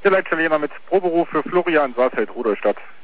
Der Leitsitaliener mit Proberuf für Florian Saalfeld, Rudolstadt.